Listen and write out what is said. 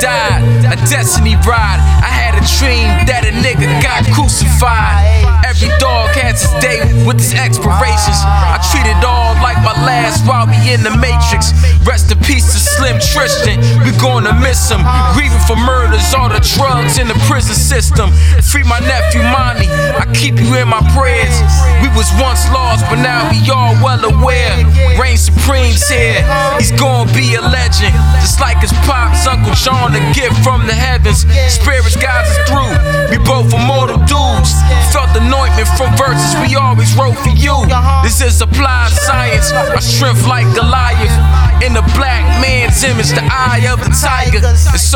died, a destiny ride. I had a dream that a nigga got crucified. Every dog has his day with his expirations. I treat it all like my last while we in the Matrix. Rest in peace to Slim Tristan, we gonna miss him. Grieving for murders, all the drugs in the prison system. Free my nephew Monty, I keep you in my prayers. We was once lost, but now we all well aware. Reign Supreme's here, he's gonna be a legend. Just like his pops, Uncle John, a gift from the heavens. Spirits guides us through, we both immortal dudes. Felt anointment from verses we always wrote for you. This is applied science, our strength like Goliath. In the black man's image, the eye of the tiger. It's so